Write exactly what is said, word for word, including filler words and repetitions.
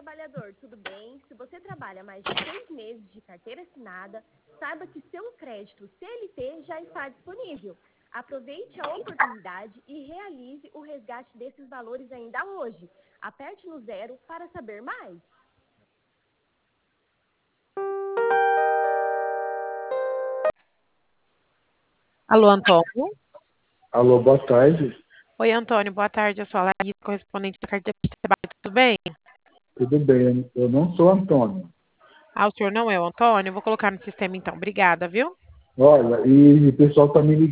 trabalhador, tudo bem? Se você trabalha mais de seis meses de carteira assinada, saiba que seu crédito C L T já está disponível. Aproveite a oportunidade e realize o resgate desses valores ainda hoje. Aperte no zero para saber mais. Alô, Antônio? Alô, boa tarde. Oi, Antônio, boa tarde. Eu sou a Larissa, correspondente da carteira de trabalho. Tudo bem? Tudo bem? Eu não sou Antônio. Ah, o senhor não é o Antônio? Eu vou colocar no sistema então. Obrigada, viu? Olha, e o pessoal está me ligando.